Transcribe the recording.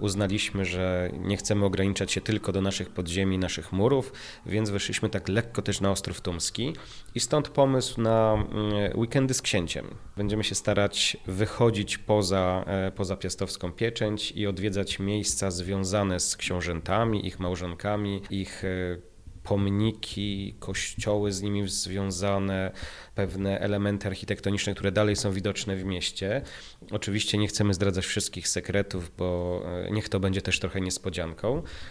uznaliśmy, że nie chcemy ograniczać się tylko do naszych podziemi, naszych murów, więc weszliśmy tak lekko też na Ostrów Tumski i stąd pomysł na weekendy z księciem. Będziemy się starać wychodzić poza Piastowską Pieczęć i odwiedzać miejsca związane z książętami, ich małżonkami, ich pomniki, kościoły z nimi związane, pewne elementy architektoniczne, które dalej są widoczne w mieście. Oczywiście nie chcemy zdradzać wszystkich sekretów, bo niech to będzie też trochę niespodzianką.